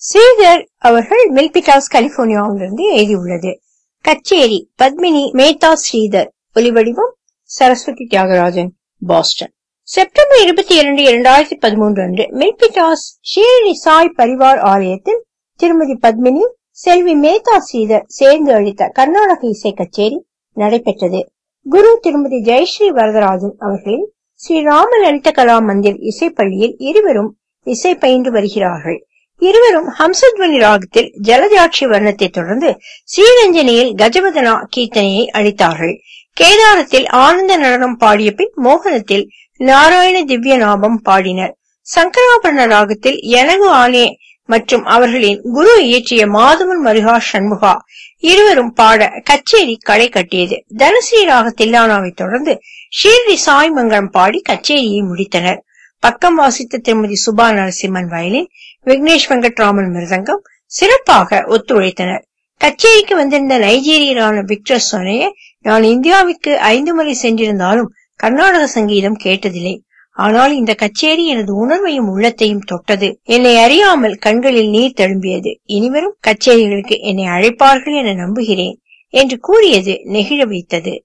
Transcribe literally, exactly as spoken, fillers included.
ஸ்ரீதர் அவர்கள் மில்பிட்டாஸ் கலிபோர்னியாவிலிருந்து எழுதியுள்ளது. கச்சேரி பத்மினி மேத்தா ஸ்ரீதர். ஒலிவடிவம் சரஸ்வதி தியாகராஜன், பாஸ்டன். செப்டம்பர் இருபத்தி இரண்டு இரண்டாயிரத்தி பதிமூன்று அன்று மில்பிட்டாஸ் ஷீரடி சாய் பரிவார் ஆலயத்தில் திருமதி பத்மினி, செல்வி மேத்தா ஸ்ரீதர் சேர்ந்து அளித்த கர்நாடக இசை கச்சேரி நடைபெற்றது. குரு திருமதி ஜெயஸ்ரீ வரதராஜன் அவர்களின் ஸ்ரீ ராம லலித கலா மந்திர் இசைப்பள்ளியில் இருவரும் இசை பயின்று வருகிறார்கள். இருவரும் ஹம்சத்வனி ராகத்தில் ஜலஜாட்சி வர்ணத்தை தொடர்ந்து ஸ்ரீரஞ்சனியில் கஜபதனா கீர்த்தனையை அளித்தார்கள். கேதாரத்தில் ஆனந்த நடனம் பாடிய பின் மோகனத்தில் நாராயண திவ்ய நாமம் பாடினர். சங்கராபரண ராகத்தில் எனகு ஆனே மற்றும் அவர்களின் குரு இயற்றிய மாதவன் மருகா சண்முகா இருவரும் பாட கச்சேரி களை கட்டியது. தனஸ்ரீ ராக தில்லானாவை தொடர்ந்து ஷீரடி சாய் மங்கலம் பாடி கச்சேரியை முடித்தனர். பக்கம் வாசித்த திருமதி சுபா நரசிம்மன் வயலின், விக்னேஷ் வெங்கட்ராமன் மிருதங்கம் சிறப்பாக ஒத்துழைத்தனர். கச்சேரிக்கு வந்திருந்த நைஜீரியரான விக்டர் சொனைய, நான் இந்தியாவுக்கு ஐந்து முறை சென்றிருந்தாலும் கர்நாடக சங்கீதம் கேட்டதில்லை. ஆனால் இந்த கச்சேரி எனது உணர்வையும் உள்ளத்தையும் தொட்டது. என்னை அறியாமல் கண்களில் நீர் தழும்பியது. இனிவரும் கச்சேரிகளுக்கு என்னை அழைப்பார்கள் என நம்புகிறேன் என்று கூறியது நெகிழ வைத்தது.